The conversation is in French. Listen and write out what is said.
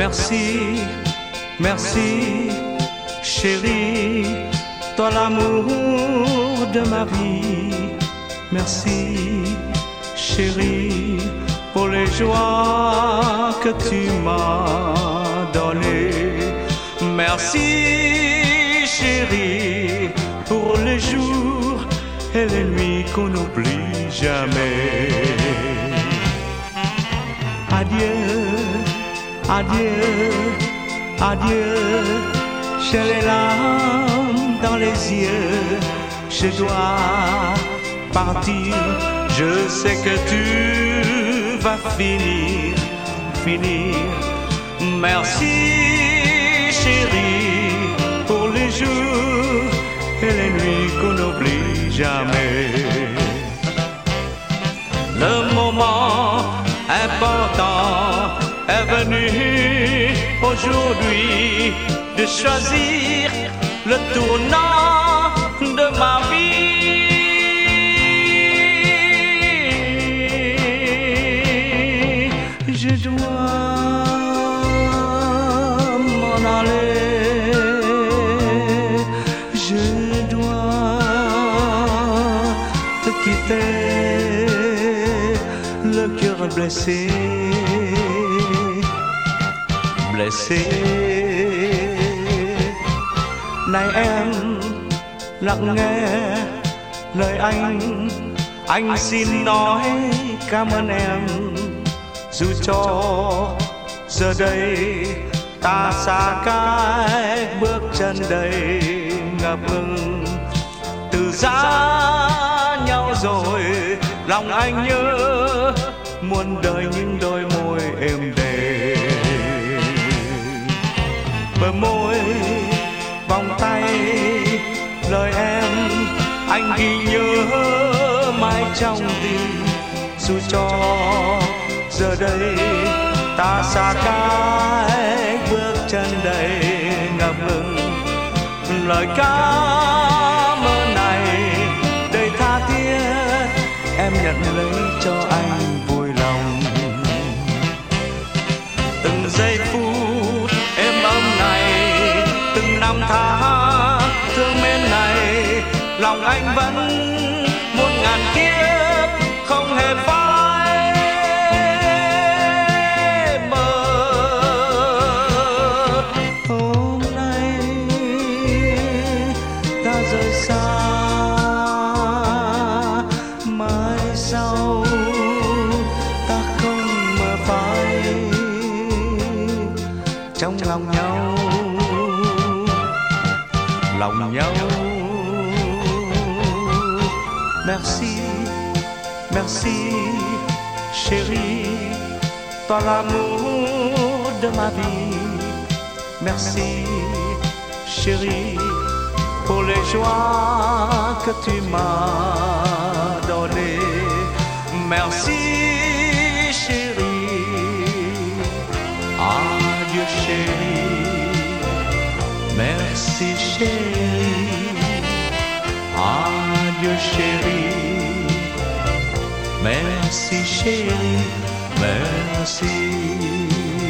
Merci, merci, chérie, toi l'amour de ma vie. Merci, chérie, pour les joies que tu m'as données. Merci, chérie, pour les jours et les nuits qu'on n'oublie jamais. Adieu, adieu, adieu, j'ai les larmes dans les yeux. Je dois partir, je sais que tu vas finir. Merci, chérie, pour les jours et les nuits qu'on n'oublie jamais. Le moment important est venu aujourd'hui de choisir le tournant de ma vie. Je dois m'en aller, je dois te quitter, le cœur blessé, blessé. Này em lặng nghe lời anh xin nói cảm ơn em. Dù cho giờ đây ta xa cách, bước chân đầy ngập ngừng, từ giá nhau rồi lòng anh nhớ muôn đời những đôi môi êm đềm. Bờ môi, vòng tay, lời em anh ghi nhớ mãi trong tim. Dù cho giờ đây ta xa cách, bước chân đầy ngập ngừng, lời cảm ơn này đầy tha thiết em nhận lấy cho anh vui lòng. Từng giây phút êm ấm này, từng năm tháng thương mến này, lòng anh vẫn muôn ngàn kiếp không hề phai bờ. Hôm nay ta rời xa, mai sau ta không mơ phai trong lòng nhau, lòng nhau. Merci, merci, chérie, toi l'amour de ma vie. Merci, chérie, pour les joies que tu m'as données. Merci, chérie, adieu chérie. Merci, chérie, adieu chérie. Merci, chérie, merci.